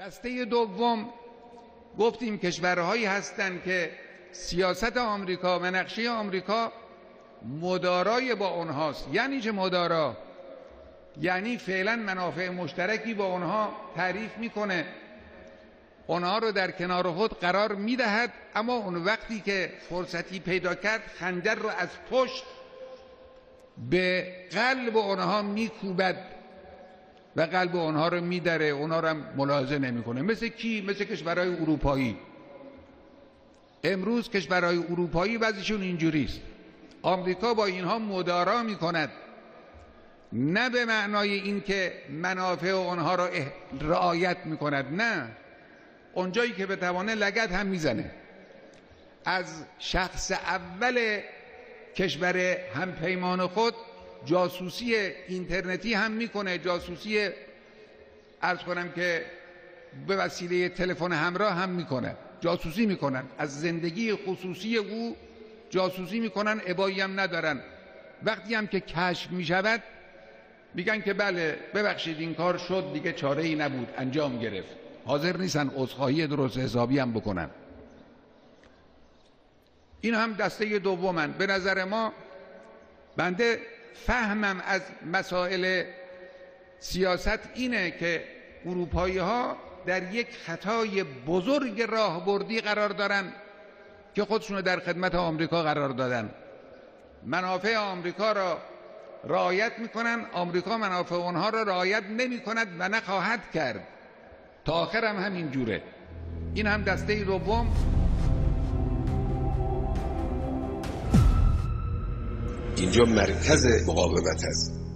دسته دوم گفتیم کشورهایی هستند که سیاست آمریکا و نقشه آمریکا مدارای با اونهاست. یعنی چه مدارا؟ یعنی فعلا منافع مشترکی با اونها تعریف میکنه، اونها رو در کنار خود قرار میدهد، اما اون وقتی که فرصتی پیدا کرد خنجر رو از پشت به قلب اونها میکوبد و قلب اونها رو میدره، اونها رو هم ملاحظه نمیکنه. مثل کی؟ مثل کشورهای اروپایی. امروز کشورهای اروپایی وضعشون اینجوریست. آمریکا با اینها مدارا میکند، نه به معنای این که منافع اونها را رعایت میکند، نه، اونجایی که بتوانه لگد هم میزنه. از شخص اول کشور همپیمان خود جاسوسی اینترنتی هم میکنه، جاسوسی عرض کنم که به وسیله تلفن همراه هم میکنه، جاسوسی میکنن، از زندگی خصوصی او جاسوسی میکنن، ابایی هم ندارن. وقتی هم که کشف میشود میگن که بله ببخشید این کار شد دیگه، چاره ای نبود، انجام گرفت. حاضر نیستن عذرخواهی درست حسابی هم بکنن. این هم دسته دومن. به نظر ما، بنده فهمم از مسائل سیاست اینه که اروپایی ها در یک خطای بزرگ راهبردی قرار دارن که خودشون در خدمت آمریکا قرار دادن. منافع آمریکا را رعایت میکنن، آمریکا منافع اونها را رعایت نمی کند و نخواهد کرد، تا آخر هم همین جوره. این هم دسته دوم. اینجا مرکز مقاومت است.